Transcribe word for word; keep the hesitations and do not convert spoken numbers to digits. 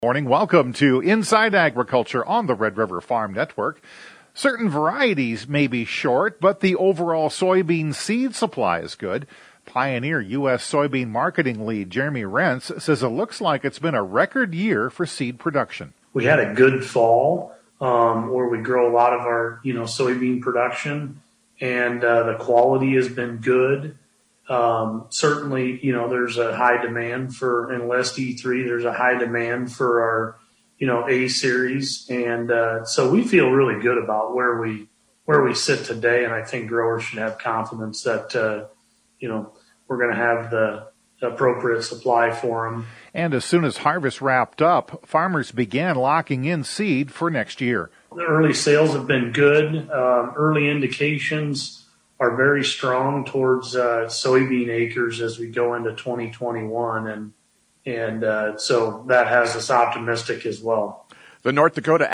Morning. Welcome to Inside Agriculture on the Red River Farm Network. Certain varieties may be short, but the overall soybean seed supply is good. Pioneer U S soybean marketing lead Jeremy Rentz says it looks like it's been a record year for seed production. We had a good fall um, where we grow a lot of our, you know, soybean production, and uh, the quality has been good. Um, certainly, you know, there's a high demand for Enlist E three. There's a high demand for our, you know, A series. And, uh, so we feel really good about where we, where we sit today. And I think growers should have confidence that, uh, you know, we're going to have the appropriate supply for them. And as soon as harvest wrapped up, farmers began locking in seed for next year. The early sales have been good. Um, early indications are very strong towards uh, soybean acres as we go into twenty twenty-one, and and uh, so that has us optimistic as well. The North Dakota